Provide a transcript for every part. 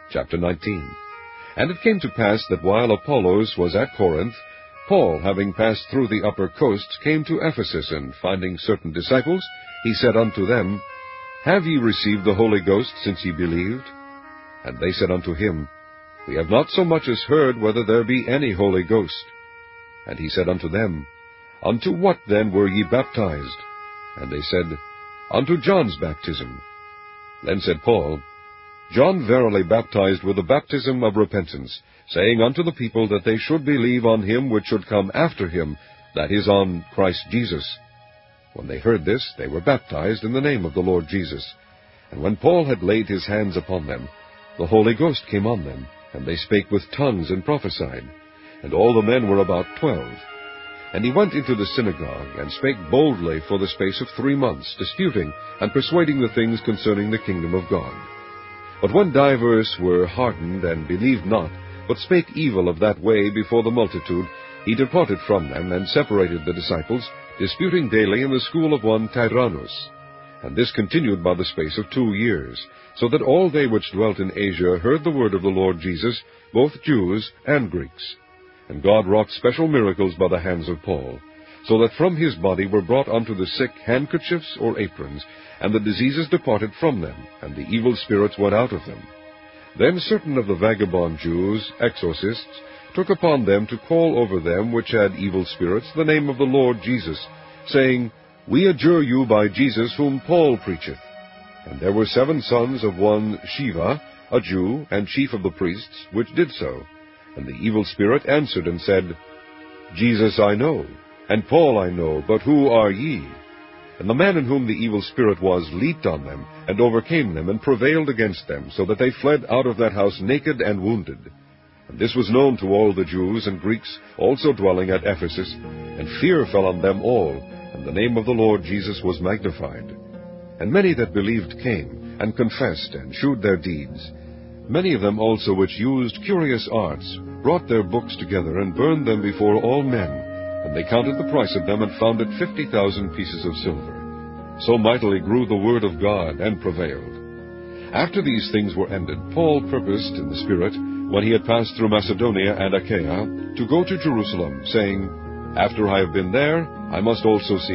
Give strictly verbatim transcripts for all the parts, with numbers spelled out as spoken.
Chapter nineteen. And it came to pass that while Apollos was at Corinth, Paul, having passed through the upper coast, came to Ephesus, and finding certain disciples, he said unto them, Have ye received the Holy Ghost since ye believed? And they said unto him, We have not so much as heard whether there be any Holy Ghost. And he said unto them, Unto what then were ye baptized? And they said, Unto John's baptism. Then said Paul, John verily baptized with the baptism of repentance, saying unto the people that they should believe on him which should come after him, that is, on Christ Jesus. When they heard this, they were baptized in the name of the Lord Jesus. And when Paul had laid his hands upon them, the Holy Ghost came on them, and they spake with tongues and prophesied. And all the men were about twelve. And he went into the synagogue, and spake boldly for the space of three months, disputing and persuading the things concerning the kingdom of God. But when divers were hardened, and believed not, but spake evil of that way before the multitude, he departed from them, and separated the disciples, disputing daily in the school of one Tyrannus. And this continued by the space of two years, so that all they which dwelt in Asia heard the word of the Lord Jesus, both Jews and Greeks. And God wrought special miracles by the hands of Paul, so that from his body were brought unto the sick handkerchiefs or aprons, and the diseases departed from them, and the evil spirits went out of them. Then certain of the vagabond Jews, exorcists, took upon them to call over them which had evil spirits the name of the Lord Jesus, saying, We adjure you by Jesus whom Paul preacheth. And there were seven sons of one Sheva, a Jew, and chief of the priests, which did so. And the evil spirit answered and said, Jesus I know, and Paul I know, but who are ye? And the man in whom the evil spirit was leaped on them, and overcame them, and prevailed against them, so that they fled out of that house naked and wounded. And this was known to all the Jews and Greeks also dwelling at Ephesus, and fear fell on them all, and the name of the Lord Jesus was magnified. And many that believed came, and confessed, and shewed their deeds. Many of them also which used curious arts brought their books together, and burned them before all men. And they counted the price of them, and found it fifty thousand pieces of silver. So mightily grew the word of God, and prevailed. After these things were ended, Paul purposed in the Spirit, when he had passed through Macedonia and Achaia, to go to Jerusalem, saying, After I have been there, I must also see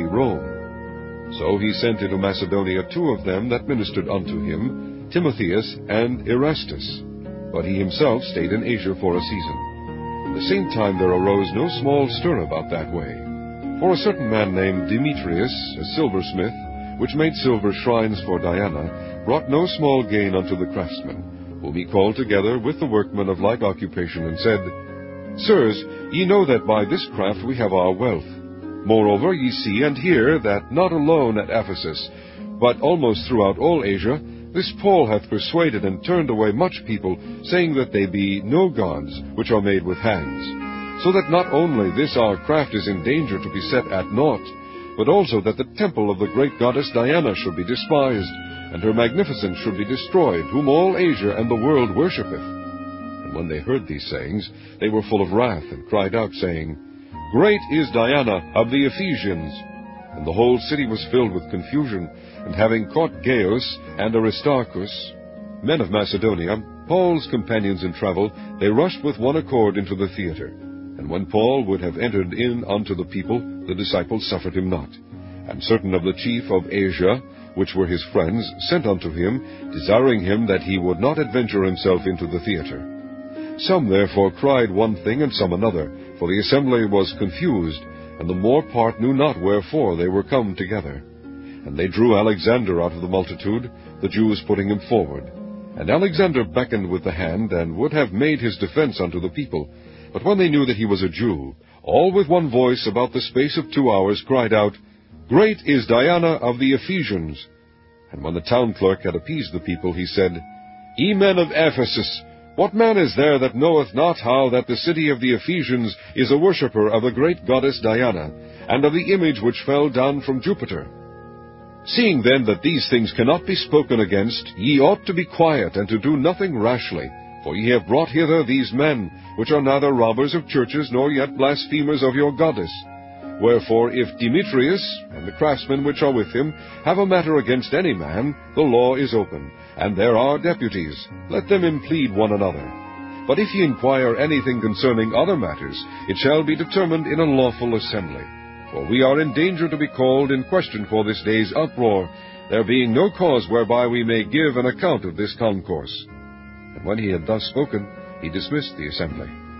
Rome. So he sent into Macedonia two of them that ministered unto him, Timotheus and Erastus. But he himself stayed in Asia for a season. At the same time there arose no small stir about that way. For a certain man named Demetrius, a silversmith, which made silver shrines for Diana, brought no small gain unto the craftsmen, whom he called together with the workmen of like occupation, and said, Sirs, ye know that by this craft we have our wealth. Moreover, ye see and hear that not alone at Ephesus, but almost throughout all Asia, this Paul hath persuaded and turned away much people, saying that they be no gods which are made with hands. So that not only this our craft is in danger to be set at naught, but also that the temple of the great goddess Diana should be despised, and her magnificence should be destroyed, whom all Asia and the world worshippeth. And when they heard these sayings, they were full of wrath, and cried out, saying, Great is Diana of the Ephesians. And the whole city was filled with confusion. And having caught Gaius and Aristarchus, men of Macedonia, Paul's companions in travel, they rushed with one accord into the theater. And when Paul would have entered in unto the people, the disciples suffered him not. And certain of the chief of Asia, which were his friends, sent unto him, desiring him that he would not adventure himself into the theater. Some therefore cried one thing, and some another, for the assembly was confused, and the more part knew not wherefore they were come together. And they drew Alexander out of the multitude, the Jews putting him forward. And Alexander beckoned with the hand, and would have made his defense unto the people. But when they knew that he was a Jew, all with one voice about the space of two hours cried out, Great is Diana of the Ephesians. And when the town clerk had appeased the people, he said, Ye men of Ephesus, what man is there that knoweth not how that the city of the Ephesians is a worshipper of the great goddess Diana, and of the image which fell down from Jupiter? Seeing then that these things cannot be spoken against, ye ought to be quiet, and to do nothing rashly. For ye have brought hither these men, which are neither robbers of churches, nor yet blasphemers of your goddess, Wherefore, if Demetrius, and the craftsmen which are with him, have a matter against any man, the law is open, and there are deputies. Let them implead one another. But if ye inquire anything concerning other matters, it shall be determined in a lawful assembly. For we are in danger to be called in question for this day's uproar, there being no cause whereby we may give an account of this concourse. And when he had thus spoken, he dismissed the assembly.